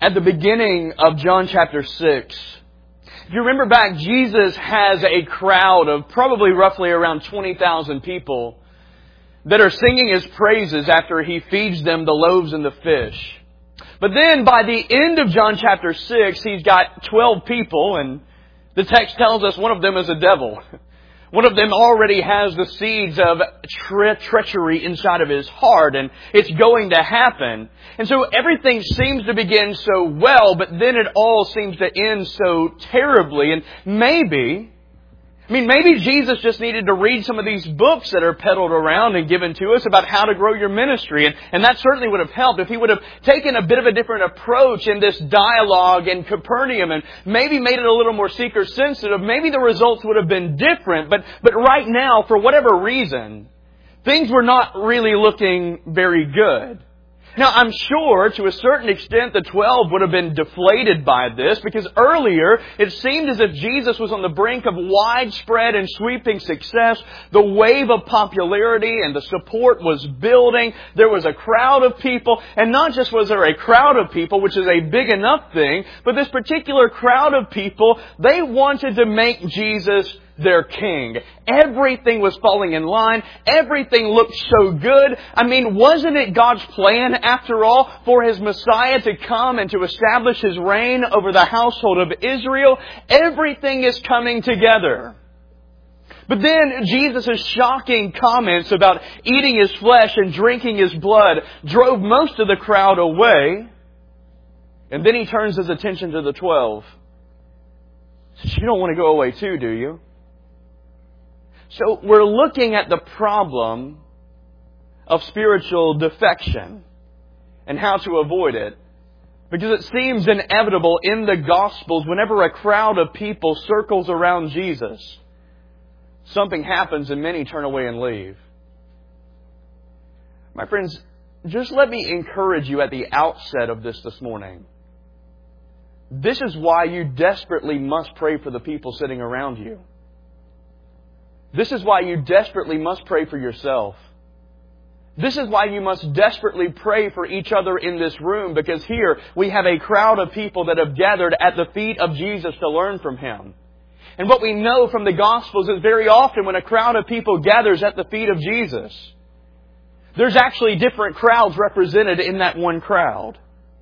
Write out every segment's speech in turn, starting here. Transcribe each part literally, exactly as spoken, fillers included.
at the beginning of John chapter six. If you remember back, Jesus has a crowd of probably roughly around twenty thousand people that are singing His praises after He feeds them the loaves and the fish. But then by the end of John chapter six, He's got twelve people, and the text tells us one of them is a devil. One of them already has the seeds of tre- treachery inside of his heart, and it's going to happen. And so everything seems to begin so well, but then it all seems to end so terribly. And maybe, I mean, maybe Jesus just needed to read some of these books that are peddled around and given to us about how to grow your ministry. And, and that certainly would have helped if He would have taken a bit of a different approach in this dialogue in Capernaum and maybe made it a little more seeker sensitive. Maybe the results would have been different. But, but right now, for whatever reason, things were not really looking very good. Now, I'm sure to a certain extent the twelve would have been deflated by this, because earlier it seemed as if Jesus was on the brink of widespread and sweeping success. The wave of popularity and the support was building. There was a crowd of people, and not just was there a crowd of people, which is a big enough thing, but this particular crowd of people, they wanted to make Jesus their king. Everything was falling in line. Everything looked so good. I mean, wasn't it God's plan, after all, for His Messiah to come and to establish His reign over the household of Israel? Everything is coming together. But then Jesus' shocking comments about eating His flesh and drinking His blood drove most of the crowd away. And then He turns His attention to the twelve. He says, "You don't want to go away too, do you?" So we're looking at the problem of spiritual defection and how to avoid it. Because it seems inevitable in the Gospels, whenever a crowd of people circles around Jesus, something happens and many turn away and leave. My friends, just let me encourage you at the outset of this this morning. This is why you desperately must pray for the people sitting around you. This is why you desperately must pray for yourself. This is why you must desperately pray for each other in this room, because here we have a crowd of people that have gathered at the feet of Jesus to learn from Him. And what we know from the Gospels is very often when a crowd of people gathers at the feet of Jesus, there's actually different crowds represented in that one crowd.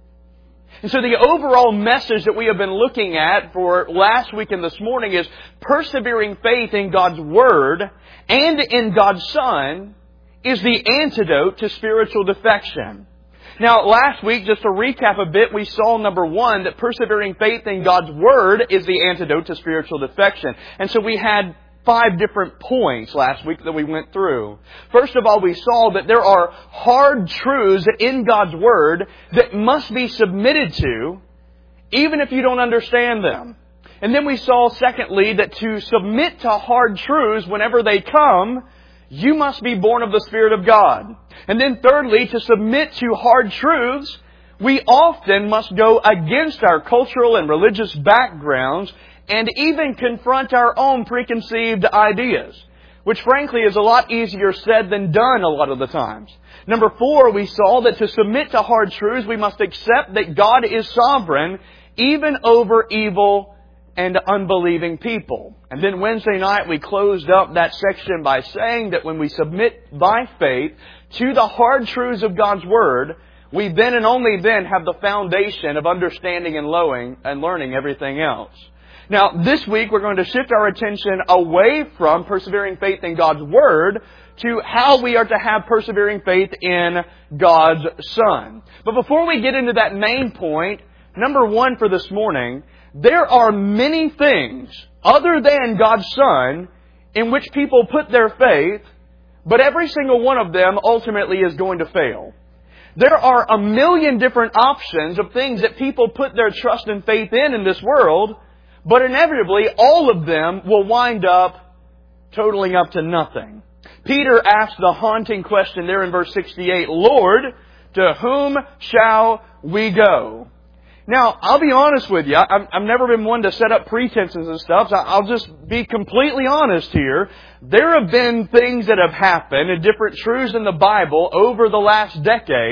And so the overall message that we have been looking at for last week and this morning is persevering faith in God's Word and in God's Son is the antidote to spiritual defection. Now, last week, just to recap a bit, we saw, number one, that persevering faith in God's Word is the antidote to spiritual defection. And so we had five different points last week that we went through. First of all, we saw that there are hard truths in God's Word that must be submitted to, even if you don't understand them. And then we saw, secondly, that to submit to hard truths whenever they come, you must be born of the Spirit of God. And then thirdly, to submit to hard truths, we often must go against our cultural and religious backgrounds and even confront our own preconceived ideas, which frankly is a lot easier said than done a lot of the times. Number four, we saw that to submit to hard truths, we must accept that God is sovereign even over evil and unbelieving people. And then Wednesday night we closed up that section by saying that when we submit by faith to the hard truths of God's Word, we then and only then have the foundation of understanding and learning and learning everything else. Now, this week we're going to shift our attention away from persevering faith in God's Word to how we are to have persevering faith in God's Son. But before we get into that main point, number one for this morning, there are many things other than God's Son in which people put their faith, but every single one of them ultimately is going to fail. There are a million different options of things that people put their trust and faith in in this world, but inevitably, all of them will wind up totaling up to nothing. Peter asked the haunting question there in verse sixty-eight, "Lord, to whom shall we go?" Now, I'll be honest with you. I've, I've never been one to set up pretenses and stuff. So I'll just be completely honest here. There have been things that have happened and different truths in the Bible over the last decade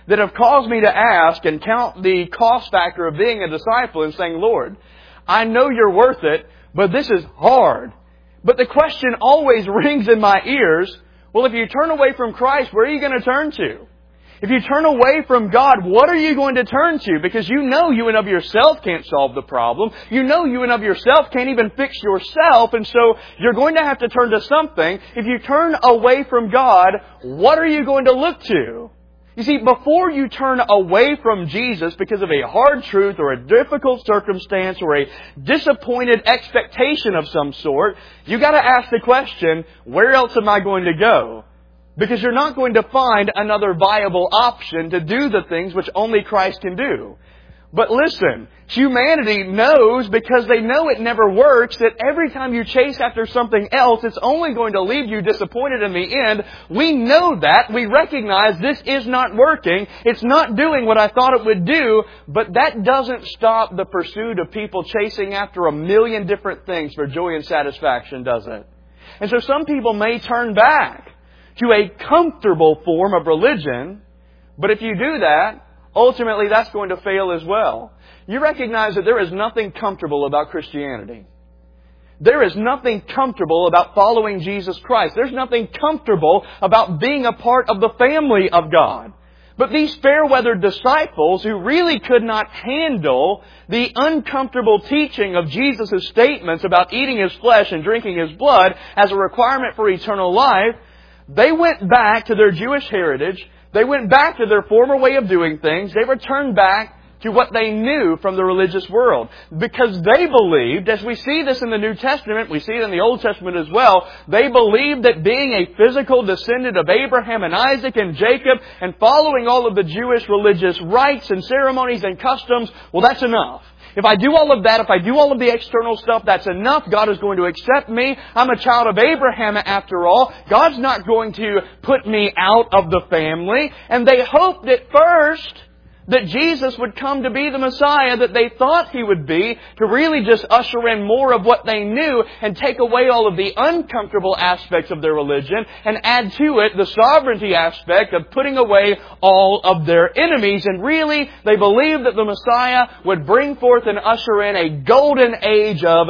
that have caused me to ask and count the cost factor of being a disciple and saying, Lord, I know You're worth it, but this is hard. But the question always rings in my ears, well, if you turn away from Christ, where are you going to turn to? If you turn away from God, what are you going to turn to? Because you know you and of yourself can't solve the problem. You know you and of yourself can't even fix yourself. And so you're going to have to turn to something. If you turn away from God, what are you going to look to? You see, before you turn away from Jesus because of a hard truth or a difficult circumstance or a disappointed expectation of some sort, you got to ask the question, where else am I going to go? Because you're not going to find another viable option to do the things which only Christ can do. But listen, humanity knows, because they know it never works, that every time you chase after something else, it's only going to leave you disappointed in the end. We know that. We recognize this is not working. It's not doing what I thought it would do. But that doesn't stop the pursuit of people chasing after a million different things for joy and satisfaction, does it? And so some people may turn back to a comfortable form of religion, but if you do that, ultimately that's going to fail as well. You recognize that there is nothing comfortable about Christianity. There is nothing comfortable about following Jesus Christ. There's nothing comfortable about being a part of the family of God. But these fair-weathered disciples who really could not handle the uncomfortable teaching of Jesus' statements about eating His flesh and drinking His blood as a requirement for eternal life, they went back to their Jewish heritage. They went back to their former way of doing things. They returned back to what they knew from the religious world. Because they believed, as we see this in the New Testament, we see it in the Old Testament as well, they believed that being a physical descendant of Abraham and Isaac and Jacob and following all of the Jewish religious rites and ceremonies and customs, well, that's enough. If I do all of that, if I do all of the external stuff, that's enough. God is going to accept me. I'm a child of Abraham after all. God's not going to put me out of the family. And they hoped at first that Jesus would come to be the Messiah that they thought He would be, to really just usher in more of what they knew and take away all of the uncomfortable aspects of their religion and add to it the sovereignty aspect of putting away all of their enemies. And really, they believed that the Messiah would bring forth and usher in a golden age of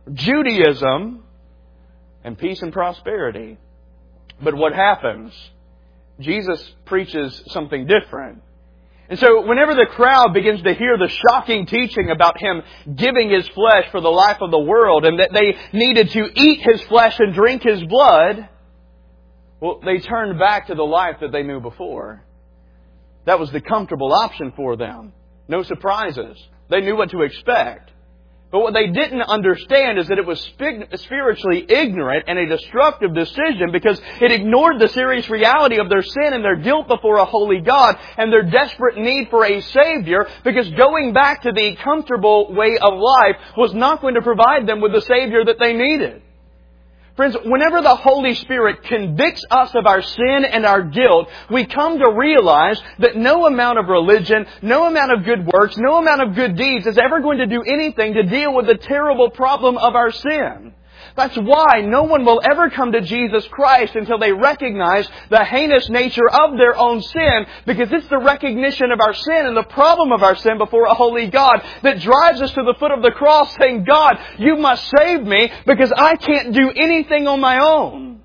Judaism and peace and prosperity. But what happens? Jesus preaches something different. And so whenever the crowd begins to hear the shocking teaching about Him giving His flesh for the life of the world and that they needed to eat His flesh and drink His blood, well, they turned back to the life that they knew before. That was the comfortable option for them. No surprises. They knew what to expect. But what they didn't understand is that it was spiritually ignorant and a destructive decision, because it ignored the serious reality of their sin and their guilt before a holy God and their desperate need for a Savior, because going back to the comfortable way of life was not going to provide them with the Savior that they needed. Friends, whenever the Holy Spirit convicts us of our sin and our guilt, we come to realize that no amount of religion, no amount of good works, no amount of good deeds is ever going to do anything to deal with the terrible problem of our sin. That's why no one will ever come to Jesus Christ until they recognize the heinous nature of their own sin, because it's the recognition of our sin and the problem of our sin before a holy God that drives us to the foot of the cross saying, God, You must save me because I can't do anything on my own.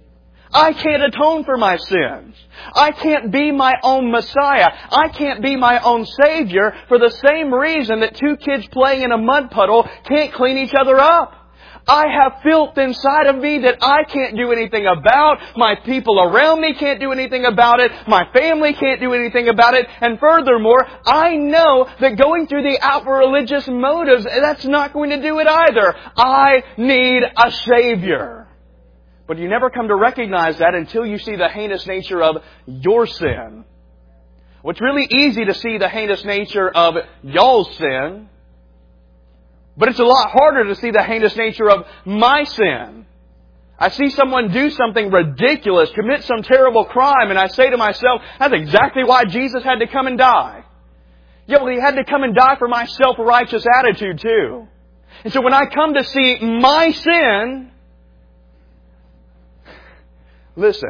I can't atone for my sins. I can't be my own Messiah. I can't be my own Savior for the same reason that two kids playing in a mud puddle can't clean each other up. I have filth inside of me that I can't do anything about. My people around me can't do anything about it. My family can't do anything about it. And furthermore, I know that going through the outward religious motives, that's not going to do it either. I need a Savior. But you never come to recognize that until you see the heinous nature of your sin. Well, it's really easy to see the heinous nature of y'all's sin. But it's a lot harder to see the heinous nature of my sin. I see someone do something ridiculous, commit some terrible crime, and I say to myself, that's exactly why Jesus had to come and die. Yeah, well, He had to come and die for my self-righteous attitude too. And so when I come to see my sin, listen,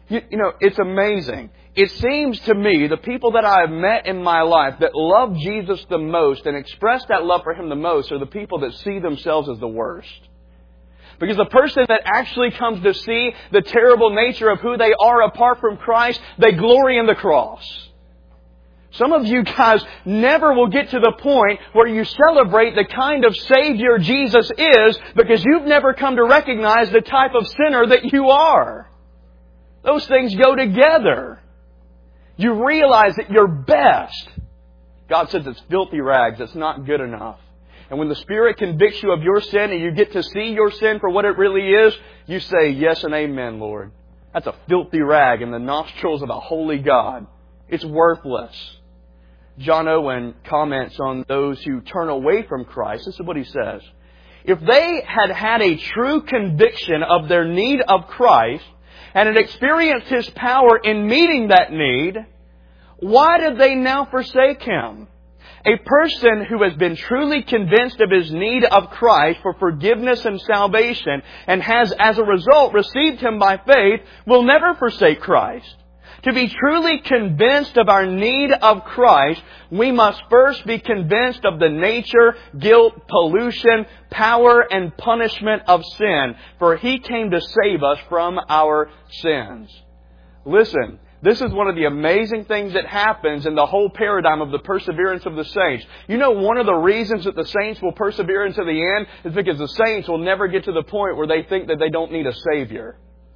You, you know, it's amazing. It seems to me the people that I have met in my life that love Jesus the most and express that love for Him the most are the people that see themselves as the worst. Because the person that actually comes to see the terrible nature of who they are apart from Christ, they glory in the cross. Some of you guys never will get to the point where you celebrate the kind of Savior Jesus is because you've never come to recognize the type of sinner that you are. Those things go together. You realize that you're best. God says it's filthy rags. It's not good enough. And when the Spirit convicts you of your sin and you get to see your sin for what it really is, you say, yes and amen, Lord. That's a filthy rag in the nostrils of a holy God. It's worthless. John Owen comments on those who turn away from Christ. This is what he says. If they had had a true conviction of their need of Christ and had experienced His power in meeting that need, why did they now forsake Him? A person who has been truly convinced of his need of Christ for forgiveness and salvation and has as a result received Him by faith will never forsake Christ. To be truly convinced of our need of Christ, we must first be convinced of the nature, guilt, pollution, power, and punishment of sin. For He came to save us from our sins. Listen, this is one of the amazing things that happens in the whole paradigm of the perseverance of the saints. You know, one of the reasons that the saints will persevere until the end is because the saints will never get to the point where they think that they don't need a Savior.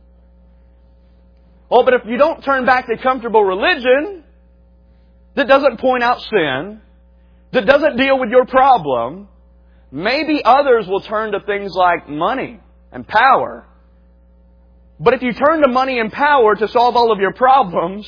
Oh, but if you don't turn back to comfortable religion that doesn't point out sin, that doesn't deal with your problem, maybe others will turn to things like money and power. But if you turn to money and power to solve all of your problems,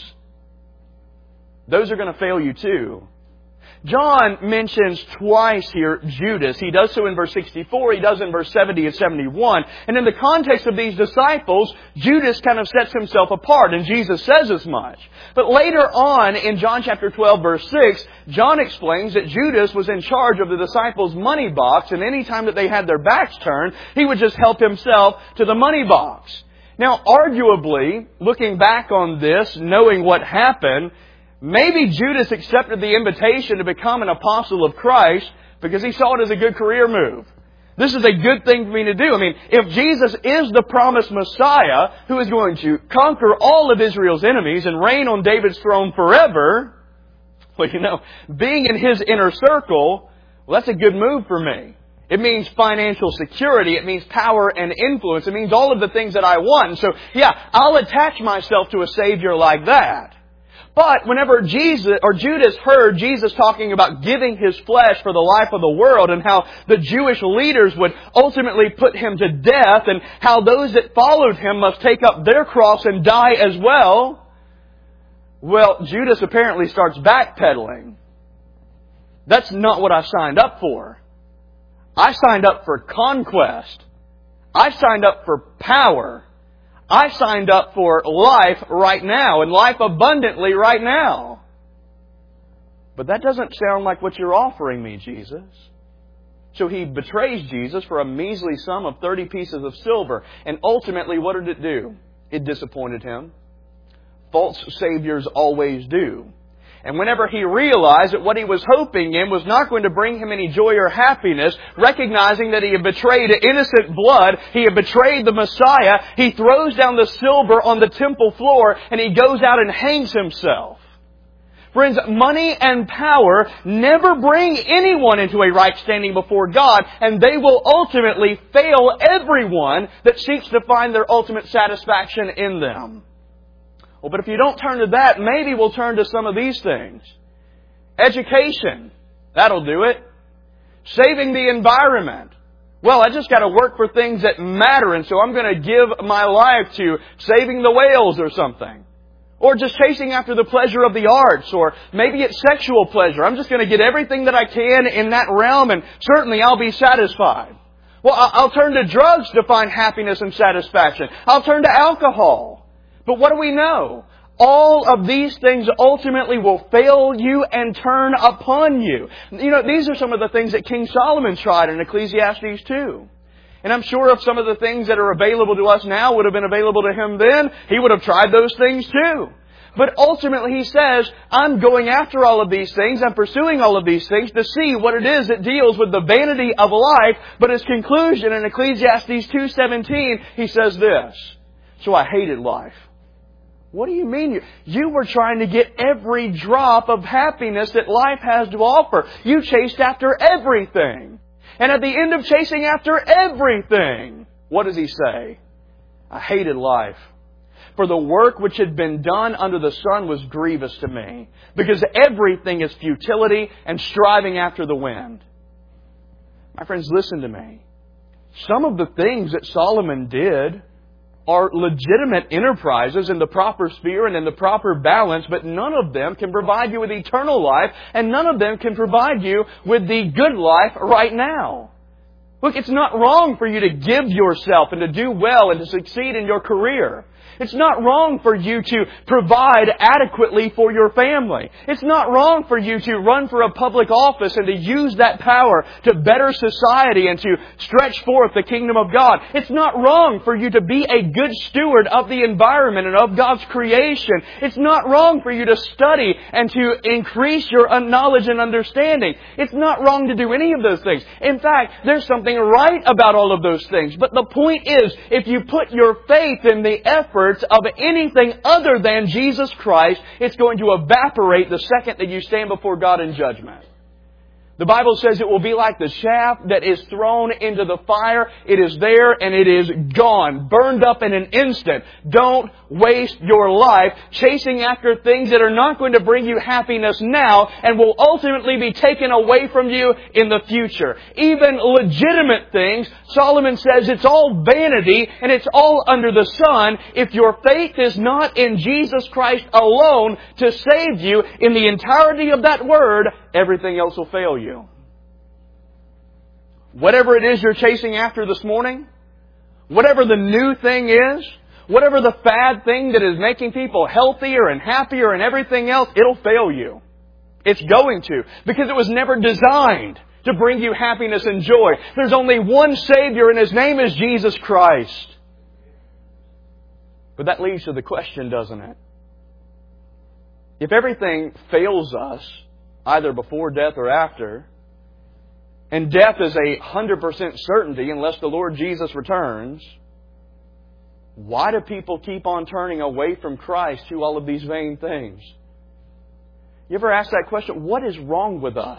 those are going to fail you too. John mentions twice here Judas. He does so in verse sixty-four. He does in verse seventy and seventy-one. And in the context of these disciples, Judas kind of sets himself apart. And Jesus says as much. But later on in John chapter twelve verse six, John explains that Judas was in charge of the disciples' money box. And any time that they had their backs turned, he would just help himself to the money box. Now, arguably, looking back on this, knowing what happened, maybe Judas accepted the invitation to become an apostle of Christ because he saw it as a good career move. This is a good thing for me to do. I mean, if Jesus is the promised Messiah who is going to conquer all of Israel's enemies and reign on David's throne forever, well, you know, being in His inner circle, well, that's a good move for me. It means financial security. It means power and influence. It means all of the things that I want. And so, yeah, I'll attach myself to a Savior like that. But whenever Jesus or Judas heard Jesus talking about giving His flesh for the life of the world and how the Jewish leaders would ultimately put Him to death and how those that followed Him must take up their cross and die as well, well, Judas apparently starts backpedaling. That's not what I signed up for. I signed up for conquest. I signed up for power. I signed up for life right now and life abundantly right now. But that doesn't sound like what you're offering me, Jesus. So he betrays Jesus for a measly sum of thirty pieces of silver. And ultimately, what did it do? It disappointed him. False saviors always do. And whenever he realized that what he was hoping in was not going to bring him any joy or happiness, recognizing that he had betrayed innocent blood, he had betrayed the Messiah, he throws down the silver on the temple floor and he goes out and hangs himself. Friends, money and power never bring anyone into a right standing before God, and they will ultimately fail everyone that seeks to find their ultimate satisfaction in them. Well, but if you don't turn to that, maybe we'll turn to some of these things. Education. That'll do it. Saving the environment. Well, I just got to work for things that matter, and so I'm going to give my life to saving the whales or something. Or just chasing after the pleasure of the arts, or maybe it's sexual pleasure. I'm just going to get everything that I can in that realm, and certainly I'll be satisfied. Well, I'll turn to drugs to find happiness and satisfaction. I'll turn to alcohol. But what do we know? All of these things ultimately will fail you and turn upon you. You know, these are some of the things that King Solomon tried in Ecclesiastes two. And I'm sure if some of the things that are available to us now would have been available to him then, he would have tried those things too. But ultimately he says, I'm going after all of these things, I'm pursuing all of these things to see what it is that deals with the vanity of life. But his conclusion in Ecclesiastes two seventeen, he says this, so I hated life. What do you mean? You, you were trying to get every drop of happiness that life has to offer. You chased after everything. And at the end of chasing after everything, what does he say? I hated life. For the work which had been done under the sun was grievous to me, because everything is futility and striving after the wind. My friends, listen to me. Some of the things that Solomon did are legitimate enterprises in the proper sphere and in the proper balance, but none of them can provide you with eternal life, and none of them can provide you with the good life right now. Look, it's not wrong for you to give yourself and to do well and to succeed in your career. It's not wrong for you to provide adequately for your family. It's not wrong for you to run for a public office and to use that power to better society and to stretch forth the kingdom of God. It's not wrong for you to be a good steward of the environment and of God's creation. It's not wrong for you to study and to increase your knowledge and understanding. It's not wrong to do any of those things. In fact, there's something right about all of those things. But the point is, if you put your faith in the effort of anything other than Jesus Christ, it's going to evaporate the second that you stand before God in judgment. The Bible says it will be like the chaff that is thrown into the fire. It is there and it is gone, burned up in an instant. Don't waste your life chasing after things that are not going to bring you happiness now and will ultimately be taken away from you in the future. Even legitimate things, Solomon says it's all vanity and it's all under the sun if your faith is not in Jesus Christ alone to save you in the entirety of that word. Everything else will fail you. Whatever it is you're chasing after this morning, whatever the new thing is, whatever the fad thing that is making people healthier and happier and everything else, it'll fail you. It's going to. Because it was never designed to bring you happiness and joy. There's only one Savior and His name is Jesus Christ. But that leads to the question, doesn't it? If everything fails us, either before death or after, and death is a hundred percent certainty unless the Lord Jesus returns, why do people keep on turning away from Christ to all of these vain things? You ever ask that question? What is wrong with us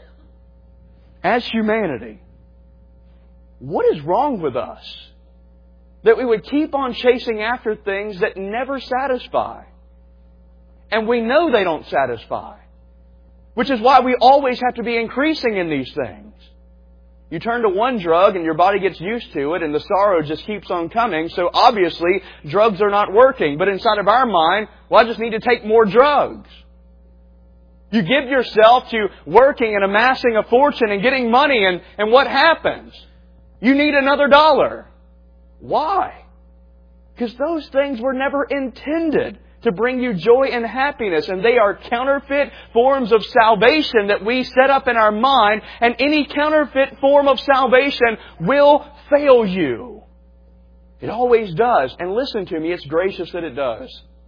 as humanity? What is wrong with us that we would keep on chasing after things that never satisfy? And we know they don't satisfy. Which is why we always have to be increasing in these things. You turn to one drug and your body gets used to it and the sorrow just keeps on coming. So obviously drugs are not working. But inside of our mind, well, I just need to take more drugs. You give yourself to working and amassing a fortune and getting money, and, and what happens? You need another dollar. Why? Because those things were never intended to bring you joy and happiness. And they are counterfeit forms of salvation that we set up in our mind. And any counterfeit form of salvation will fail you. It always does. And listen to me, it's gracious that it does.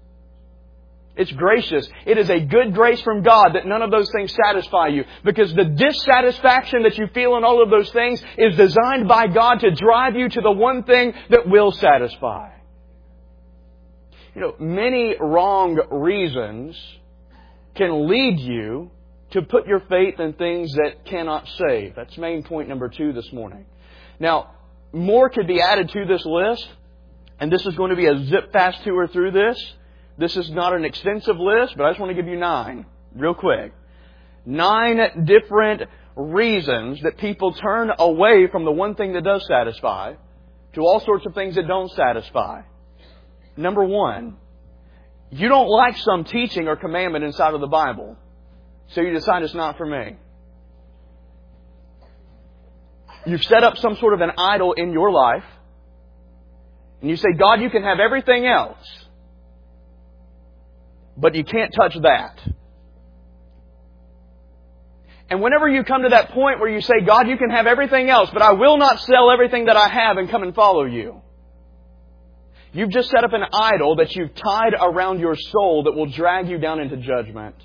It's gracious. It is a good grace from God that none of those things satisfy you. Because the dissatisfaction that you feel in all of those things is designed by God to drive you to the one thing that will satisfy. You know, many wrong reasons can lead you to put your faith in things that cannot save. That's main point number two this morning. Now, more could be added to this list, and this is going to be a zip-fast tour through this. This is not an extensive list, but I just want to give you nine, real quick. Nine different reasons that people turn away from the one thing that does satisfy to all sorts of things that don't satisfy. Number one, you don't like some teaching or commandment inside of the Bible, so you decide it's not for me. You've set up some sort of an idol in your life, and you say, God, you can have everything else, but you can't touch that. And whenever you come to that point where you say, God, you can have everything else, but I will not sell everything that I have and come and follow you, you've just set up an idol that you've tied around your soul that will drag you down into judgment.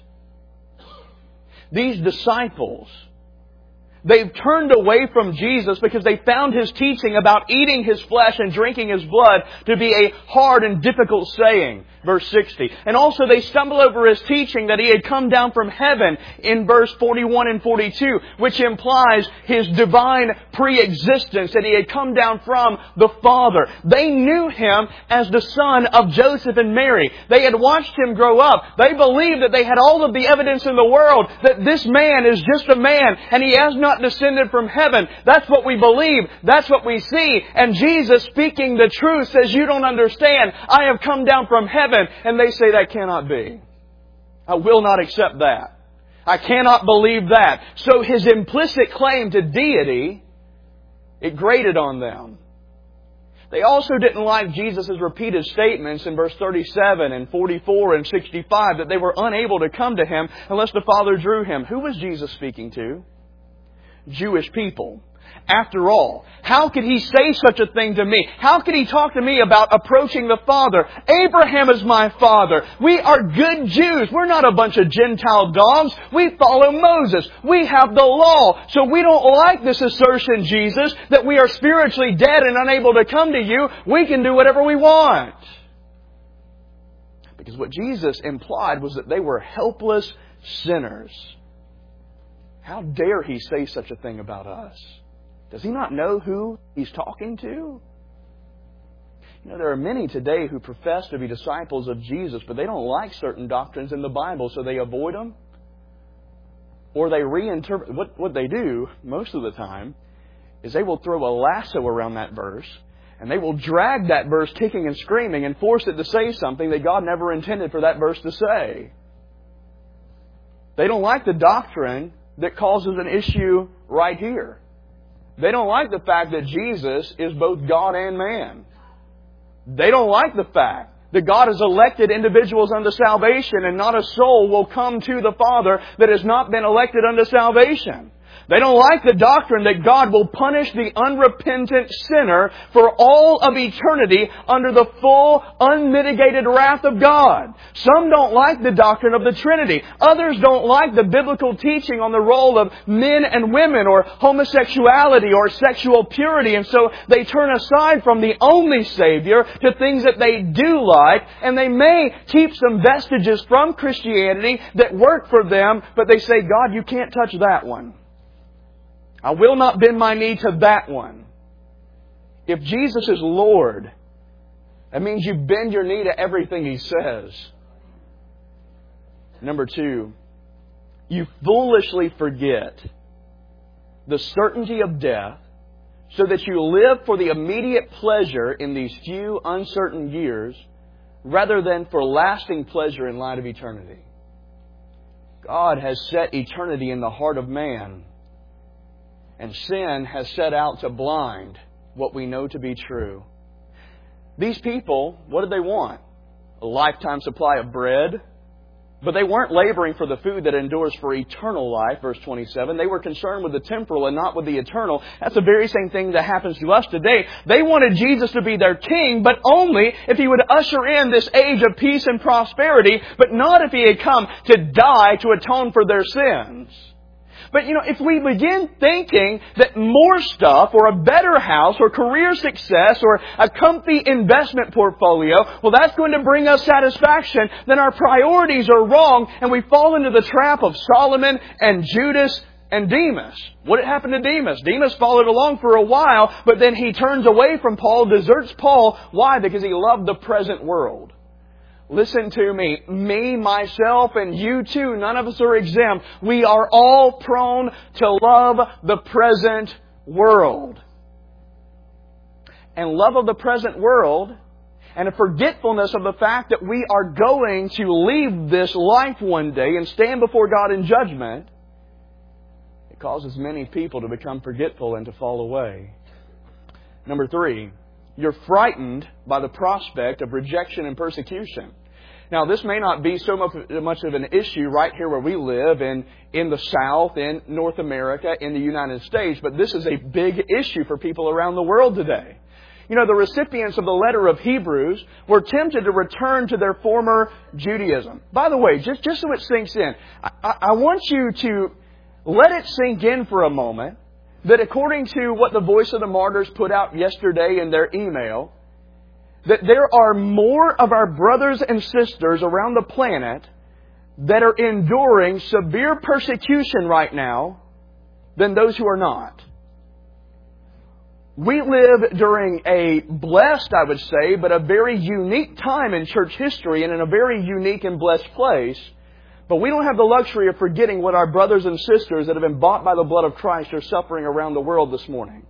These disciples, they've turned away from Jesus because they found His teaching about eating His flesh and drinking His blood to be a hard and difficult saying. Verse sixty. And also they stumble over His teaching that He had come down from heaven in verse forty-one and forty-two, which implies His divine pre-existence, that He had come down from the Father. They knew Him as the son of Joseph and Mary. They had watched Him grow up. They believed that they had all of the evidence in the world that this man is just a man and He has not descended from heaven. That's what we believe. That's what we see. And Jesus, speaking the truth, says, you don't understand. I have come down from heaven. And they say that cannot be. I will not accept that. I cannot believe that. So His implicit claim to deity, it grated on them. They also didn't like Jesus' repeated statements in verse thirty-seven and forty-four and sixty-five that they were unable to come to Him unless the Father drew Him. Who was Jesus speaking to? Jewish people. After all, how could He say such a thing to me? How could He talk to me about approaching the Father? Abraham is my father. We are good Jews. We're not a bunch of Gentile dogs. We follow Moses. We have the law. So we don't like this assertion, Jesus, that we are spiritually dead and unable to come to You. We can do whatever we want. Because what Jesus implied was that they were helpless sinners. How dare He say such a thing about us? Does He not know who He's talking to? You know, there are many today who profess to be disciples of Jesus, but they don't like certain doctrines in the Bible, so they avoid them. Or they reinterpret. What, what they do, most of the time, is they will throw a lasso around that verse, and they will drag that verse kicking and screaming and force it to say something that God never intended for that verse to say. They don't like the doctrine that causes an issue right here. They don't like the fact that Jesus is both God and man. They don't like the fact that God has elected individuals unto salvation and not a soul will come to the Father that has not been elected unto salvation. They don't like the doctrine that God will punish the unrepentant sinner for all of eternity under the full, unmitigated wrath of God. Some don't like the doctrine of the Trinity. Others don't like the biblical teaching on the role of men and women or homosexuality or sexual purity. And so they turn aside from the only Savior to things that they do like. And they may keep some vestiges from Christianity that work for them, but they say, God, You can't touch that one. I will not bend my knee to that one. If Jesus is Lord, that means you bend your knee to everything He says. Number two, you foolishly forget the certainty of death so that you live for the immediate pleasure in these few uncertain years rather than for lasting pleasure in light of eternity. God has set eternity in the heart of man. And sin has set out to blind what we know to be true. These people, what did they want? A lifetime supply of bread. But they weren't laboring for the food that endures for eternal life, verse twenty-seven. They were concerned with the temporal and not with the eternal. That's the very same thing that happens to us today. They wanted Jesus to be their king, but only if He would usher in this age of peace and prosperity, but not if He had come to die to atone for their sins. But, you know, if we begin thinking that more stuff or a better house or career success or a comfy investment portfolio, well, that's going to bring us satisfaction, then our priorities are wrong and we fall into the trap of Solomon and Judas and Demas. What happened to Demas? Demas followed along for a while, but then he turns away from Paul, deserts Paul. Why? Because he loved the present world. Listen to me. Me, myself, and you too. None of us are exempt. We are all prone to love the present world. And love of the present world and a forgetfulness of the fact that we are going to leave this life one day and stand before God in judgment, it causes many people to become forgetful and to fall away. Number three, you're frightened by the prospect of rejection and persecution. Now, this may not be so much of an issue right here where we live in, in the South, in North America, in the United States, but this is a big issue for people around the world today. You know, the recipients of the letter of Hebrews were tempted to return to their former Judaism. By the way, just, just so it sinks in, I, I want you to let it sink in for a moment that according to what the Voice of the Martyrs put out yesterday in their email, that there are more of our brothers and sisters around the planet that are enduring severe persecution right now than those who are not. We live during a blessed, I would say, but a very unique time in church history and in a very unique and blessed place. But we don't have the luxury of forgetting what our brothers and sisters that have been bought by the blood of Christ are suffering around the world this morning.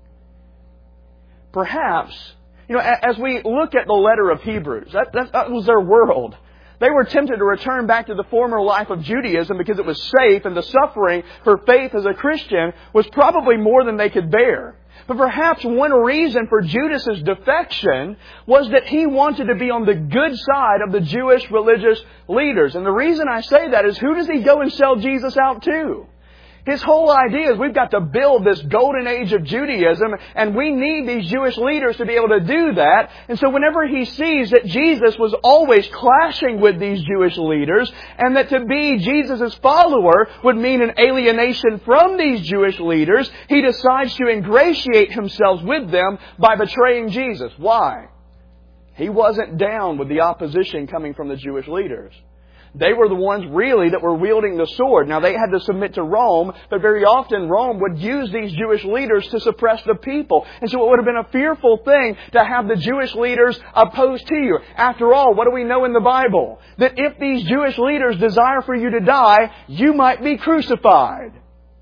Perhaps, you know, as we look at the letter of Hebrews, that, that, that was their world. They were tempted to return back to the former life of Judaism because it was safe, and the suffering for faith as a Christian was probably more than they could bear. But perhaps one reason for Judas's defection was that he wanted to be on the good side of the Jewish religious leaders. And the reason I say that is, who does he go and sell Jesus out to? His whole idea is we've got to build this golden age of Judaism, and we need these Jewish leaders to be able to do that. And so whenever he sees that Jesus was always clashing with these Jewish leaders, and that to be Jesus' follower would mean an alienation from these Jewish leaders, he decides to ingratiate himself with them by betraying Jesus. Why? He wasn't down with the opposition coming from the Jewish leaders. They were the ones really that were wielding the sword. Now they had to submit to Rome, but very often Rome would use these Jewish leaders to suppress the people. And so it would have been a fearful thing to have the Jewish leaders opposed to you. After all, what do we know in the Bible? That if these Jewish leaders desire for you to die, you might be crucified.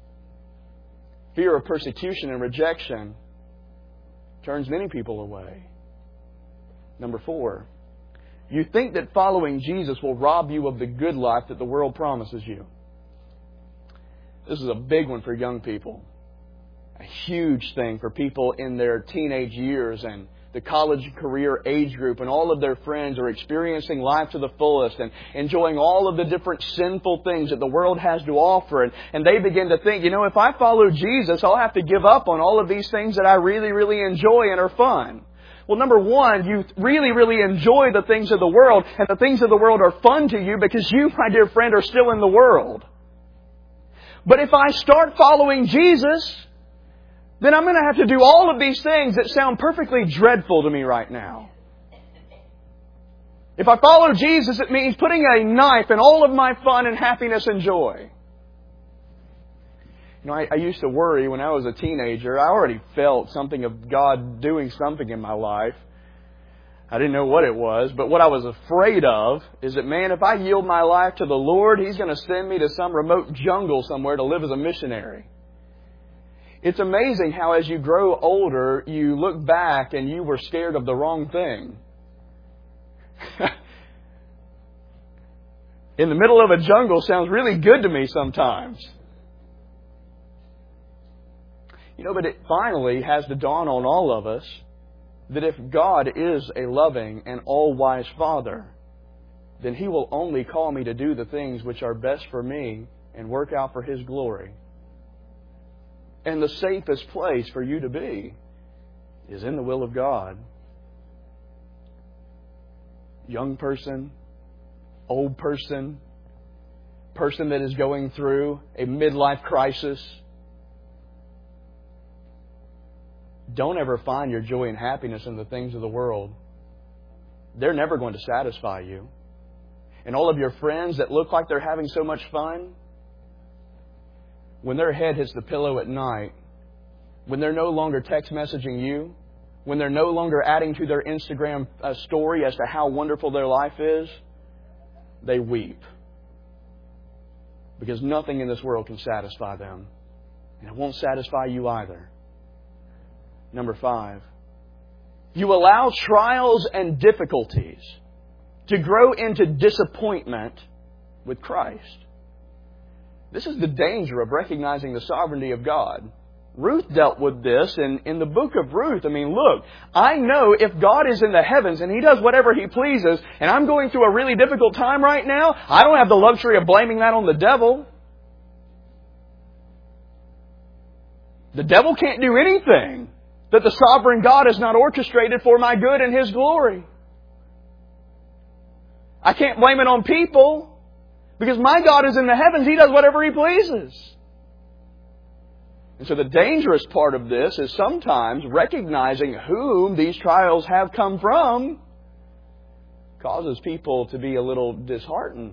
Fear of persecution and rejection turns many people away. Number four. You think that following Jesus will rob you of the good life that the world promises you. This is a big one for young people. A huge thing for people in their teenage years and the college career age group, and all of their friends are experiencing life to the fullest and enjoying all of the different sinful things that the world has to offer. And, and they begin to think, you know, if I follow Jesus, I'll have to give up on all of these things that I really, really enjoy and are fun. Well, number one, you really, really enjoy the things of the world, and the things of the world are fun to you because you, my dear friend, are still in the world. But if I start following Jesus, then I'm going to have to do all of these things that sound perfectly dreadful to me right now. If I follow Jesus, it means putting a knife in all of my fun and happiness and joy. You know, I, I used to worry when I was a teenager. I already felt something of God doing something in my life. I didn't know what it was, but what I was afraid of is that, man, if I yield my life to the Lord, He's going to send me to some remote jungle somewhere to live as a missionary. It's amazing how as you grow older, you look back and you were scared of the wrong thing. In the middle of a jungle sounds really good to me sometimes. You know, but it finally has to dawn on all of us that if God is a loving and all-wise Father, then He will only call me to do the things which are best for me and work out for His glory. And the safest place for you to be is in the will of God. Young person, old person, person that is going through a midlife crisis, don't ever find your joy and happiness in the things of the world. They're never going to satisfy you. And all of your friends that look like they're having so much fun, when their head hits the pillow at night, when they're no longer text messaging you, when they're no longer adding to their Instagram uh, story as to how wonderful their life is, they weep. Because nothing in this world can satisfy them. And it won't satisfy you either. Number five, you allow trials and difficulties to grow into disappointment with Christ. This is the danger of recognizing the sovereignty of God. Ruth dealt with this in, in the book of Ruth. I mean, look, I know if God is in the heavens and He does whatever He pleases, and I'm going through a really difficult time right now, I don't have the luxury of blaming that on the devil. The devil can't do anything that the sovereign God has not orchestrated for my good and His glory. I can't blame it on people because my God is in the heavens. He does whatever He pleases. And so the dangerous part of this is sometimes recognizing whom these trials have come from causes people to be a little disheartened.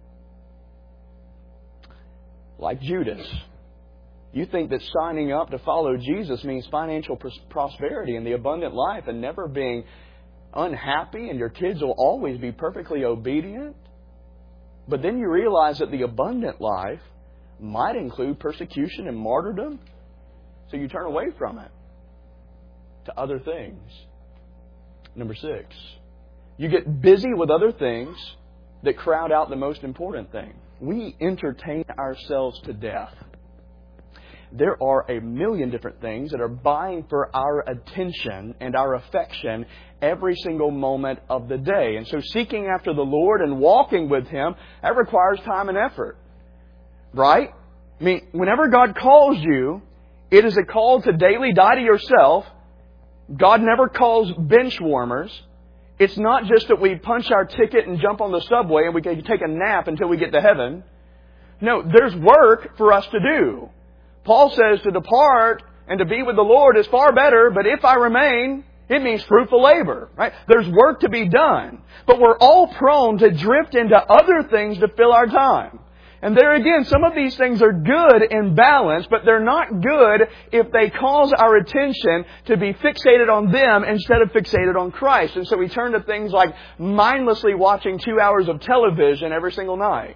Like Judas. You think that signing up to follow Jesus means financial prosperity and the abundant life and never being unhappy and your kids will always be perfectly obedient. But then you realize that the abundant life might include persecution and martyrdom. So you turn away from it to other things. Number six, you get busy with other things that crowd out the most important thing. We entertain ourselves to death. There are a million different things that are vying for our attention and our affection every single moment of the day. And so seeking after the Lord and walking with Him, that requires time and effort. Right? I mean, whenever God calls you, it is a call to daily die to yourself. God never calls bench warmers. It's not just that we punch our ticket and jump on the subway and we can take a nap until we get to heaven. No, there's work for us to do. Paul says to depart and to be with the Lord is far better, but if I remain, it means fruitful labor, right? There's work to be done. But we're all prone to drift into other things to fill our time. And there again, some of these things are good in balance, but they're not good if they cause our attention to be fixated on them instead of fixated on Christ. And so we turn to things like mindlessly watching two hours of television every single night.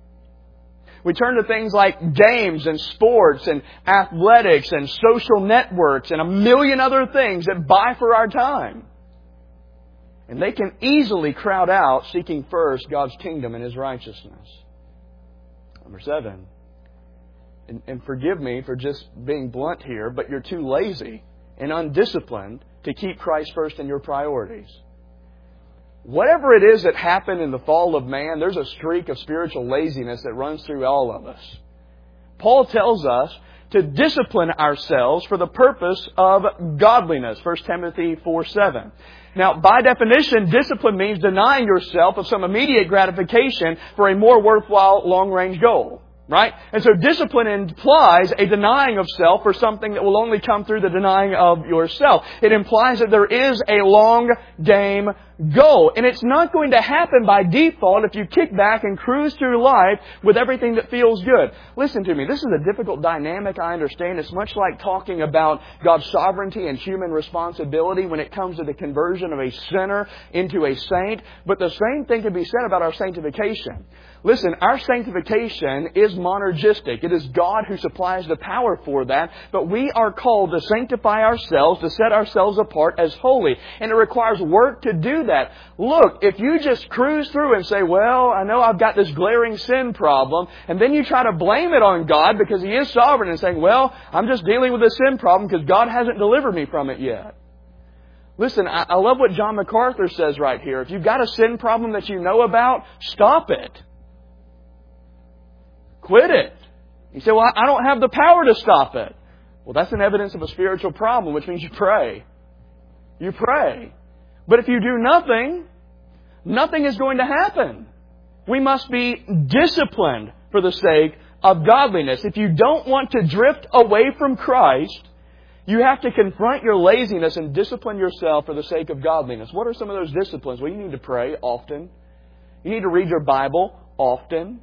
We turn to things like games and sports and athletics and social networks and a million other things that vie for our time. And they can easily crowd out seeking first God's kingdom and His righteousness. Number seven, and, and forgive me for just being blunt here, but you're too lazy and undisciplined to keep Christ first in your priorities. Whatever it is that happened in the fall of man, there's a streak of spiritual laziness that runs through all of us. Paul tells us to discipline ourselves for the purpose of godliness. First Timothy four seven. Now, by definition, discipline means denying yourself of some immediate gratification for a more worthwhile long-range goal. Right? And so discipline implies a denying of self for something that will only come through the denying of yourself. It implies that there is a long game goal. And it's not going to happen by default if you kick back and cruise through life with everything that feels good. Listen to me. This is a difficult dynamic, I understand. It's much like talking about God's sovereignty and human responsibility when it comes to the conversion of a sinner into a saint. But the same thing can be said about our sanctification. Listen, our sanctification is monergistic. It is God who supplies the power for that. But we are called to sanctify ourselves, to set ourselves apart as holy. And it requires work to do that. Look, if you just cruise through and say, well, I know I've got this glaring sin problem, and then you try to blame it on God because He is sovereign and saying, well, I'm just dealing with this sin problem because God hasn't delivered me from it yet. Listen, I, I love what John MacArthur says right here. If you've got a sin problem that you know about, stop it. Quit it. You say, well, I don't have the power to stop it. Well, that's an evidence of a spiritual problem, which means you pray. You pray. But if you do nothing, nothing is going to happen. We must be disciplined for the sake of godliness. If you don't want to drift away from Christ, you have to confront your laziness and discipline yourself for the sake of godliness. What are some of those disciplines? Well, you need to pray often. You need to read your Bible often.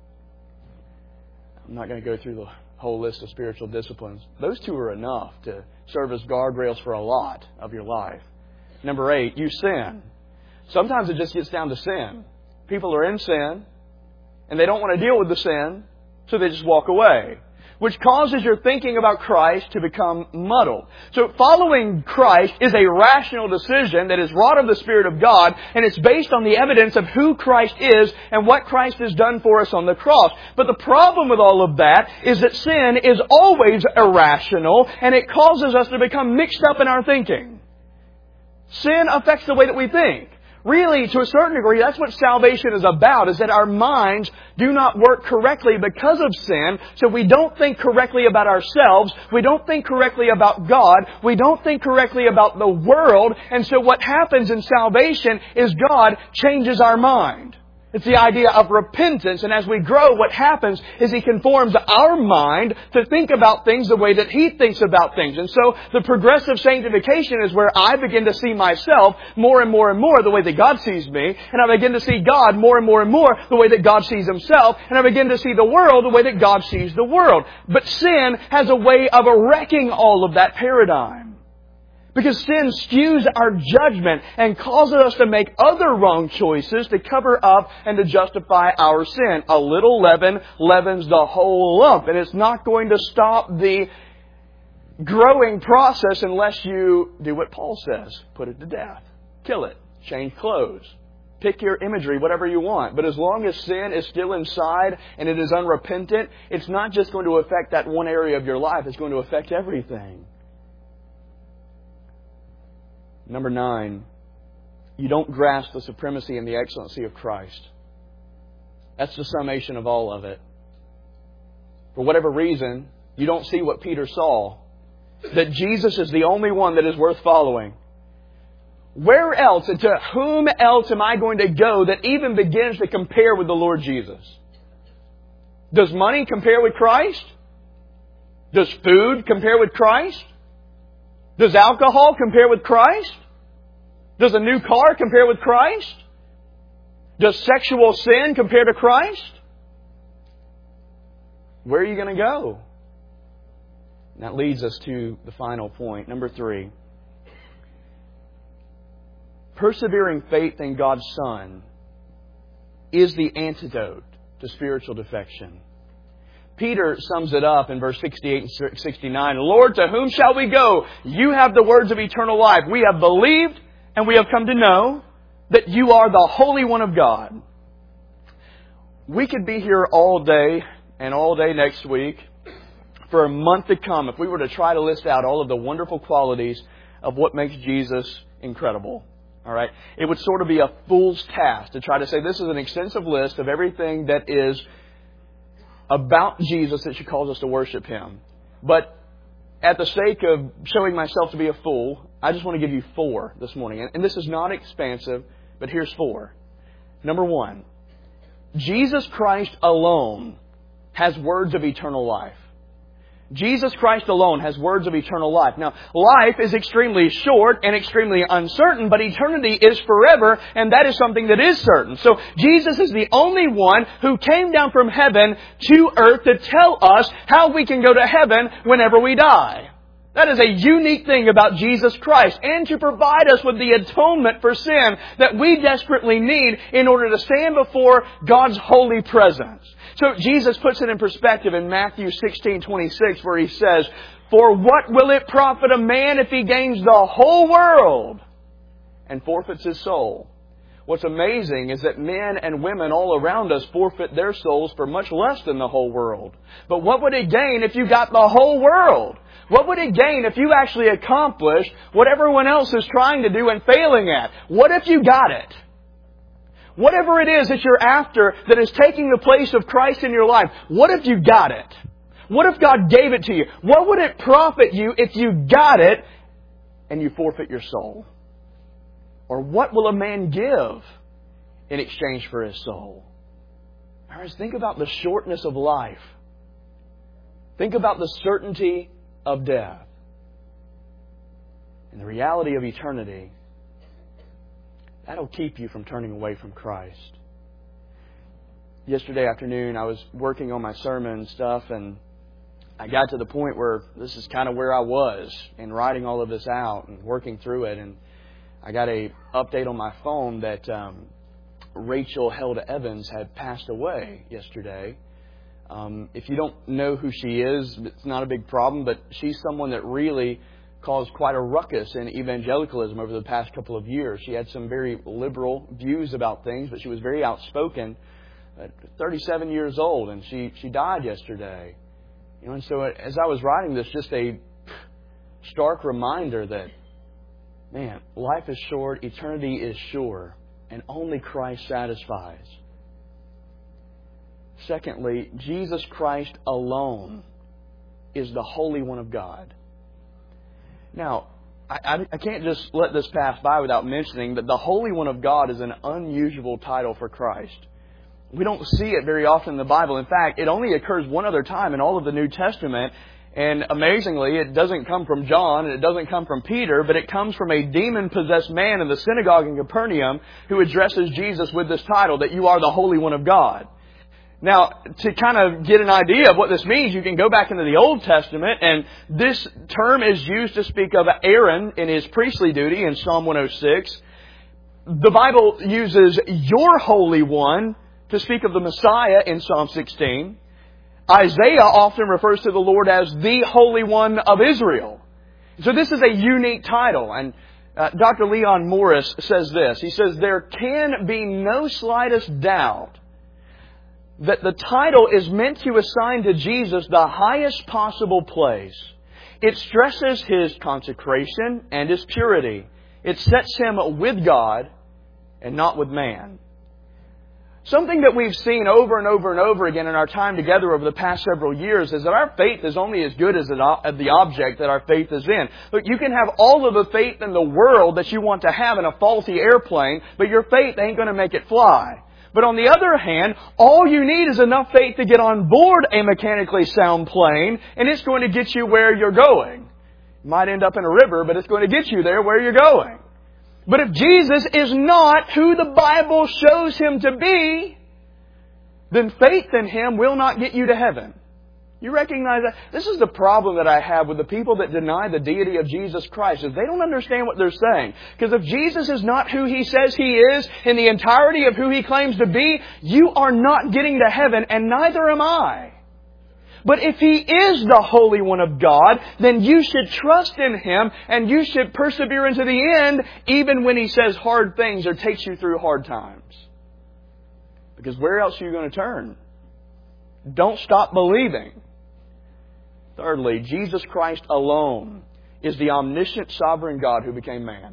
I'm not going to go through the whole list of spiritual disciplines. Those two are enough to serve as guardrails for a lot of your life. Number eight, you sin. Sometimes it just gets down to sin. People are in sin, and they don't want to deal with the sin, so they just walk away. which causes your thinking about Christ to become muddled. So following Christ is a rational decision that is wrought of the Spirit of God, and it's based on the evidence of who Christ is and what Christ has done for us on the cross. But the problem with all of that is that sin is always irrational, and it causes us to become mixed up in our thinking. Sin affects the way that we think. Really, to a certain degree, that's what salvation is about, is that our minds do not work correctly because of sin, so we don't think correctly about ourselves, we don't think correctly about God, we don't think correctly about the world, and so what happens in salvation is God changes our mind. It's the idea of repentance, and as we grow, what happens is He conforms our mind to think about things the way that He thinks about things. And so the progressive sanctification is where I begin to see myself more and more and more the way that God sees me, and I begin to see God more and more and more the way that God sees Himself, and I begin to see the world the way that God sees the world. But sin has a way of wrecking all of that paradigm. Because sin skews our judgment and causes us to make other wrong choices to cover up and to justify our sin. A little leaven leavens the whole lump. And it's not going to stop the growing process unless you do what Paul says. Put it to death. Kill it. Change clothes. Pick your imagery, whatever you want. But as long as sin is still inside and it is unrepentant, it's not just going to affect that one area of your life. It's going to affect everything. Number nine, you don't grasp the supremacy and the excellency of Christ. That's the summation of all of it. For whatever reason, you don't see what Peter saw. That Jesus is the only one that is worth following. Where else and to whom else am I going to go that even begins to compare with the Lord Jesus? Does money compare with Christ? Does food compare with Christ? Does alcohol compare with Christ? Does a new car compare with Christ? Does sexual sin compare to Christ? Where are you going to go? And that leads us to the final point, number three. Persevering faith in God's Son is the antidote to spiritual defection. Peter sums it up in verse sixty-eight and sixty-nine. Lord, to whom shall we go? You have the words of eternal life. We have believed and we have come to know that you are the Holy One of God. We could be here all day and all day next week for a month to come if we were to try to list out all of the wonderful qualities of what makes Jesus incredible. All right? It would sort of be a fool's task to try to say this is an extensive list of everything that is about Jesus that should cause us to worship Him. But at the sake of showing myself to be a fool, I just want to give you four this morning. And this is not expansive, but here's four. Number one, Jesus Christ alone has words of eternal life. Jesus Christ alone has words of eternal life. Now, life is extremely short and extremely uncertain, but eternity is forever, and that is something that is certain. So, Jesus is the only one who came down from heaven to earth to tell us how we can go to heaven whenever we die. That is a unique thing about Jesus Christ, and to provide us with the atonement for sin that we desperately need in order to stand before God's holy presence. So Jesus puts it in perspective in Matthew sixteen twenty-six, where He says, "For what will it profit a man if he gains the whole world and forfeits his soul?" What's amazing is that men and women all around us forfeit their souls for much less than the whole world. But what would it gain if you got the whole world? What would it gain if you actually accomplished what everyone else is trying to do and failing at? What if you got it? Whatever it is that you're after that is taking the place of Christ in your life, what if you got it? What if God gave it to you? What would it profit you if you got it and you forfeit your soul? Or what will a man give in exchange for his soul? Friends, think about the shortness of life. Think about the certainty of death. And the reality of eternity. That'll keep you from turning away from Christ. Yesterday afternoon, I was working on my sermon and stuff, and I got to the point where this is kind of where I was in writing all of this out and working through it. And I got a update on my phone that um, Rachel Held Evans had passed away yesterday. Um, if you don't know who she is, it's not a big problem, but she's someone that really caused quite a ruckus in evangelicalism over the past couple of years. She had some very liberal views about things, but she was very outspoken. At thirty-seven years old, and she, she died yesterday. You know, and so as I was writing this, just a stark reminder that, man, life is short, eternity is sure, and only Christ satisfies. Secondly, Jesus Christ alone is the Holy One of God. Now, I, I, I can't just let this pass by without mentioning that the Holy One of God is an unusual title for Christ. We don't see it very often in the Bible. In fact, it only occurs one other time in all of the New Testament. And amazingly, it doesn't come from John and it doesn't come from Peter, but it comes from a demon-possessed man in the synagogue in Capernaum who addresses Jesus with this title, that you are the Holy One of God. Now, to kind of get an idea of what this means, you can go back into the Old Testament, and this term is used to speak of Aaron in his priestly duty in Psalm one oh six. The Bible uses your Holy One to speak of the Messiah in Psalm sixteen. Isaiah often refers to the Lord as the Holy One of Israel. So this is a unique title. And uh, Doctor Leon Morris says this. He says, there can be no slightest doubt that the title is meant to assign to Jesus the highest possible place. It stresses His consecration and His purity. It sets Him with God and not with man. Something that we've seen over and over and over again in our time together over the past several years is that our faith is only as good as the object that our faith is in. Look, you can have all of the faith in the world that you want to have in a faulty airplane, but your faith ain't going to make it fly. But on the other hand, all you need is enough faith to get on board a mechanically sound plane, and it's going to get you where you're going. You might end up in a river, but it's going to get you there where you're going. But if Jesus is not who the Bible shows Him to be, then faith in Him will not get you to heaven. You recognize that? This is the problem that I have with the people that deny the deity of Jesus Christ, is they don't understand what they're saying. Because if Jesus is not who He says He is, in the entirety of who He claims to be, you are not getting to heaven, and neither am I. But if He is the Holy One of God, then you should trust in Him and you should persevere into the end, even when He says hard things or takes you through hard times. Because where else are you going to turn? Don't stop believing. Thirdly, Jesus Christ alone is the omniscient sovereign God who became man.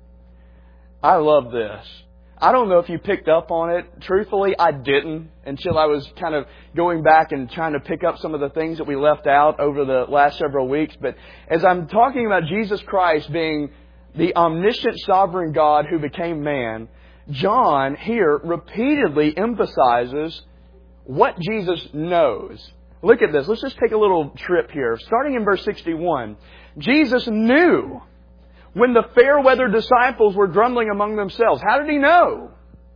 I love this. I don't know if you picked up on it. Truthfully, I didn't until I was kind of going back and trying to pick up some of the things that we left out over the last several weeks. But as I'm talking about Jesus Christ being the omniscient sovereign God who became man, John here repeatedly emphasizes what Jesus knows. Look at this. Let's just take a little trip here. Starting in verse sixty-one. Jesus knew when the fair-weather disciples were grumbling among themselves. How did He know?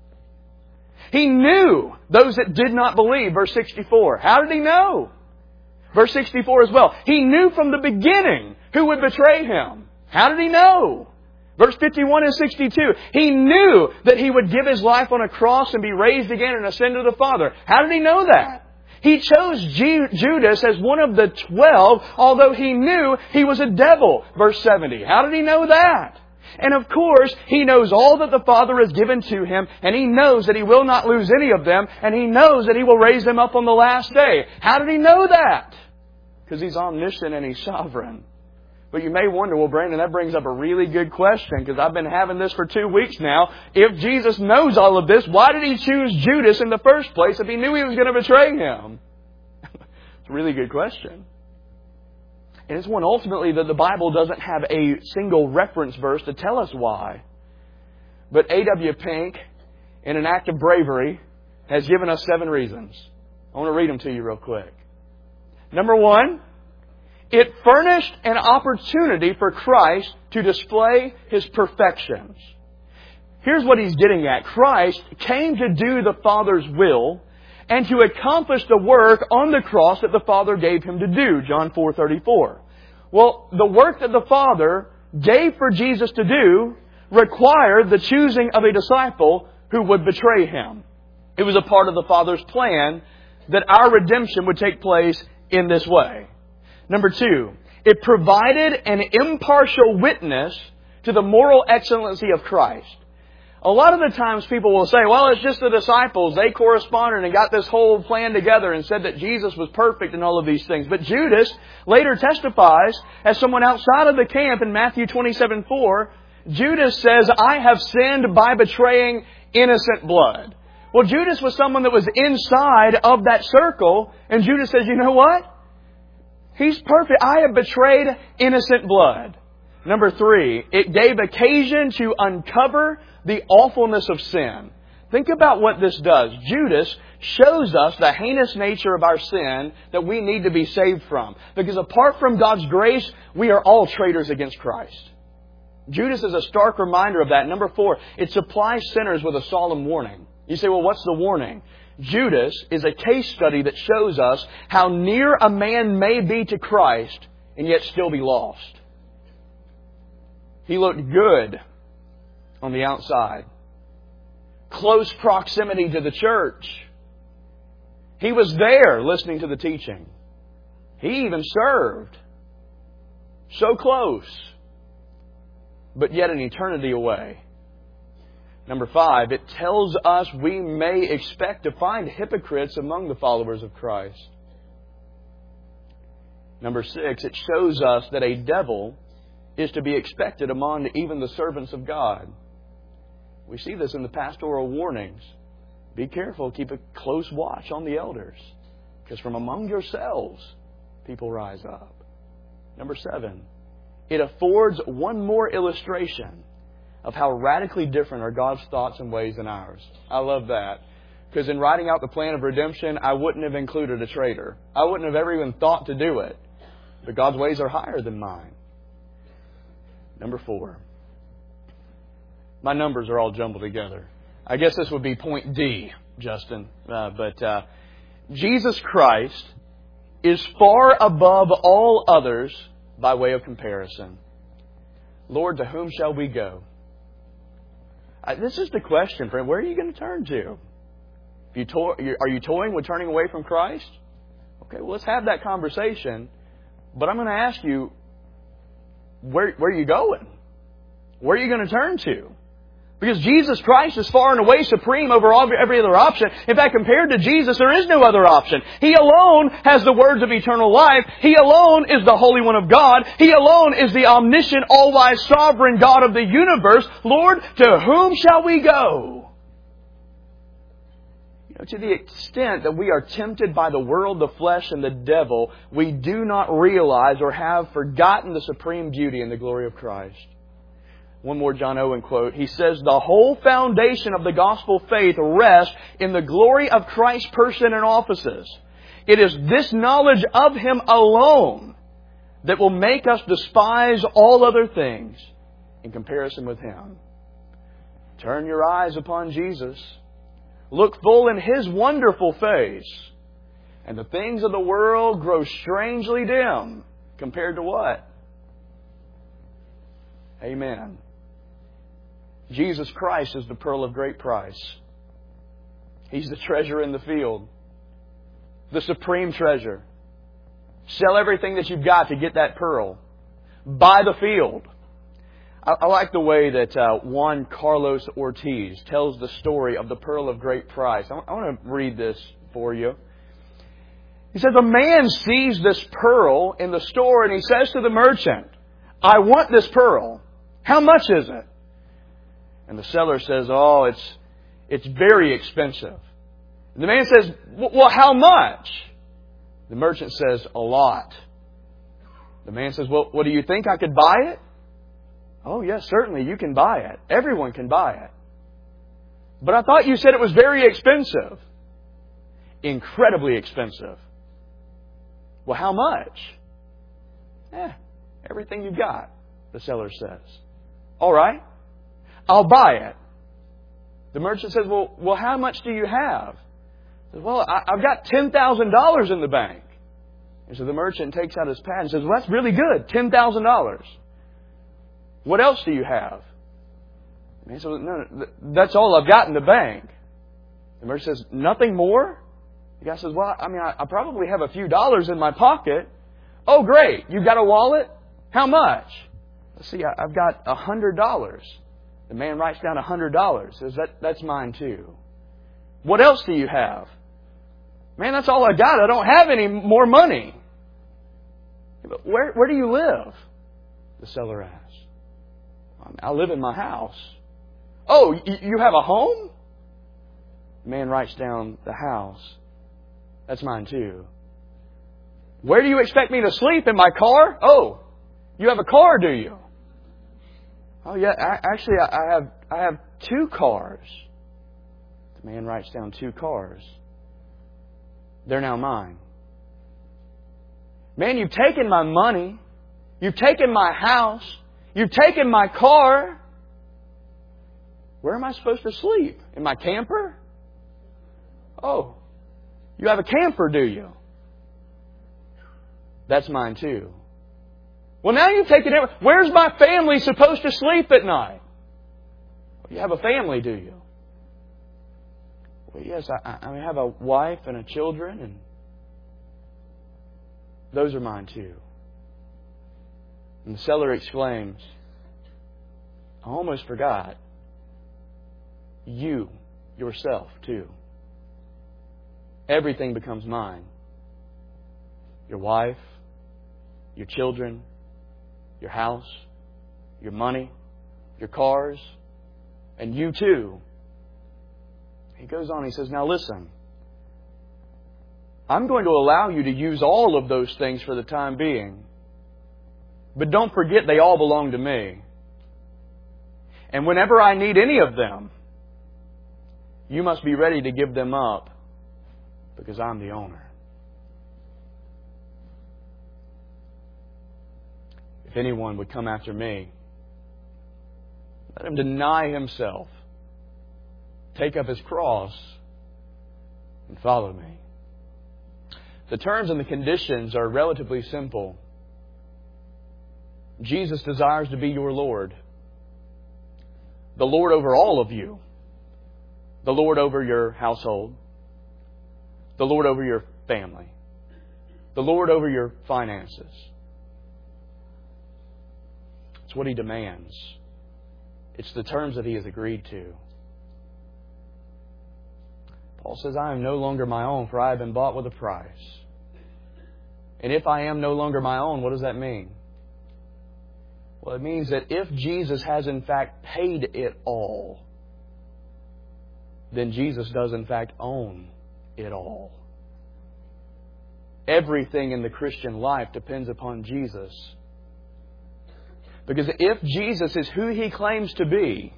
He knew those that did not believe. Verse sixty-four. How did He know? Verse sixty-four as well. He knew from the beginning who would betray Him. How did He know? Verse fifty-one and sixty-two. He knew that He would give His life on a cross and be raised again and ascend to the Father. How did He know that? He chose Ju- Judas as one of the twelve, although He knew he was a devil. Verse seventy. How did He know that? And of course, He knows all that the Father has given to Him, and He knows that He will not lose any of them, and He knows that He will raise them up on the last day. How did He know that? Because He's omniscient and He's sovereign. But you may wonder, well, Brandon, that brings up a really good question, because I've been having this for two weeks now. If Jesus knows all of this, why did He choose Judas in the first place if He knew He was going to betray him? It's a really good question. And it's one ultimately that the Bible doesn't have a single reference verse to tell us why. But A W Pink, in an act of bravery, has given us seven reasons. I want to read them to you real quick. Number one, it furnished an opportunity for Christ to display His perfections. Here's what he's getting at. Christ came to do the Father's will and to accomplish the work on the cross that the Father gave Him to do. John four thirty-four. Well, the work that the Father gave for Jesus to do required the choosing of a disciple who would betray Him. It was a part of the Father's plan that our redemption would take place in this way. Number two, it provided an impartial witness to the moral excellency of Christ. A lot of the times people will say, well, it's just the disciples. They corresponded and got this whole plan together and said that Jesus was perfect and all of these things. But Judas later testifies as someone outside of the camp in Matthew twenty-seven four. Judas says, I have sinned by betraying innocent blood. Well, Judas was someone that was inside of that circle. And Judas says, you know what? He's perfect. I have betrayed innocent blood. Number three, it gave occasion to uncover the awfulness of sin. Think about what this does. Judas shows us the heinous nature of our sin that we need to be saved from. Because apart from God's grace, we are all traitors against Christ. Judas is a stark reminder of that. Number four, it supplies sinners with a solemn warning. You say, well, what's the warning? Judas is a case study that shows us how near a man may be to Christ and yet still be lost. He looked good on the outside. Close proximity to the church. He was there listening to the teaching. He even served. So close. But yet an eternity away. Number five, it tells us we may expect to find hypocrites among the followers of Christ. Number six, it shows us that a devil is to be expected among even the servants of God. We see this in the pastoral warnings. Be careful, keep a close watch on the elders, because from among yourselves people rise up. Number seven, it affords one more illustration of how radically different are God's thoughts and ways than ours. I love that. Because in writing out the plan of redemption, I wouldn't have included a traitor. I wouldn't have ever even thought to do it. But God's ways are higher than mine. Number four. My numbers are all jumbled together. I guess this would be point D, Justin. Uh, but uh, Jesus Christ is far above all others by way of comparison. Lord, to whom shall we go? Uh, this is the question, friend. Where are you going to turn to? If you to- are you toying with turning away from Christ? Okay, well, let's have that conversation. But I'm going to ask you, where, where are you going? Where are you going to turn to? Because Jesus Christ is far and away supreme over all, every other option. In fact, compared to Jesus, there is no other option. He alone has the words of eternal life. He alone is the Holy One of God. He alone is the omniscient, all-wise, sovereign God of the universe. Lord, to whom shall we go? You know, to the extent that we are tempted by the world, the flesh, and the devil, we do not realize or have forgotten the supreme beauty and the glory of Christ. One more John Owen quote. He says, the whole foundation of the gospel faith rests in the glory of Christ's person and offices. It is this knowledge of Him alone that will make us despise all other things in comparison with Him. Turn your eyes upon Jesus. Look full in His wonderful face. And the things of the world grow strangely dim compared to what? Amen. Jesus Christ is the pearl of great price. He's the treasure in the field. The supreme treasure. Sell everything that you've got to get that pearl. Buy the field. I, I like the way that uh, Juan Carlos Ortiz tells the story of the pearl of great price. I, I want to read this for you. He says, a man sees this pearl in the store and he says to the merchant, I want this pearl. How much is it? And the seller says, oh, it's it's very expensive. And the man says, well, how much? The merchant says, a lot. The man says, well, what do you think? I could buy it? Oh, yes, certainly you can buy it. Everyone can buy it. But I thought you said it was very expensive. Incredibly expensive. Well, how much? Eh, everything you've got, the seller says. All right, I'll buy it. The merchant says, well, well, how much do you have? He says, well, I, I've got ten thousand dollars in the bank. And so the merchant takes out his pad and says, well, that's really good, ten thousand dollars. What else do you have? And he says, no, no, that's all I've got in the bank. The merchant says, nothing more? The guy says, well, I mean, I, I probably have a few dollars in my pocket. Oh, great. You've got a wallet? How much? Let's see, I, I've got a hundred dollars. The man writes down a hundred dollars. Says, that, that's mine too. What else do you have? Man, that's all I got. I don't have any more money. But where, where do you live? The seller asks. I live in my house. Oh, you have a home? The man writes down the house. That's mine too. Where do you expect me to sleep? In my car? Oh, you have a car, do you? Oh yeah, actually I have I have two cars. The man writes down two cars. They're now mine. Man, you've taken my money. You've taken my house. You've taken my car. Where am I supposed to sleep? In my camper? Oh, you have a camper, do you? That's mine too. Well, now you've taken it. Where's my family supposed to sleep at night? You have a family, do you? Well, yes, I, I have a wife and a children, and those are mine too. And the seller exclaims, I almost forgot. You, yourself, too. Everything becomes mine. Your wife, your children, your house, your money, your cars, and you too. He goes on, he says, now listen. I'm going to allow you to use all of those things for the time being. But don't forget they all belong to me. And whenever I need any of them, you must be ready to give them up because I'm the owner. If anyone would come after me, let him deny himself, take up his cross, and follow me. The terms and the conditions are relatively simple. Jesus desires to be your Lord. The Lord over all of you. The Lord over your household. The Lord over your family. The Lord over your finances. It's what He demands. It's the terms that He has agreed to. Paul says, I am no longer my own, for I have been bought with a price. And if I am no longer my own, what does that mean? Well, it means that if Jesus has in fact paid it all, then Jesus does in fact own it all. Everything in the Christian life depends upon Jesus. Because if Jesus is who He claims to be,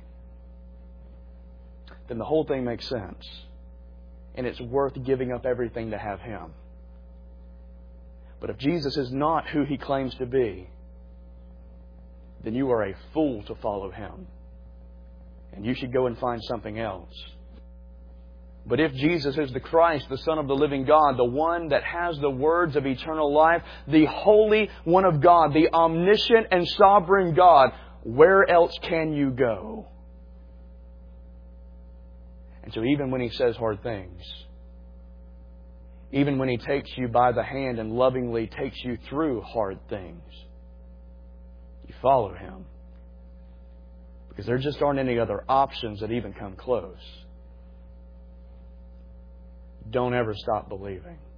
then the whole thing makes sense. And it's worth giving up everything to have Him. But if Jesus is not who He claims to be, then you are a fool to follow Him. And you should go and find something else. But if Jesus is the Christ, the Son of the living God, the one that has the words of eternal life, the Holy One of God, the omniscient and sovereign God, where else can you go? And so even when He says hard things, even when He takes you by the hand and lovingly takes you through hard things, you follow Him. Because there just aren't any other options that even come close. Don't ever stop believing.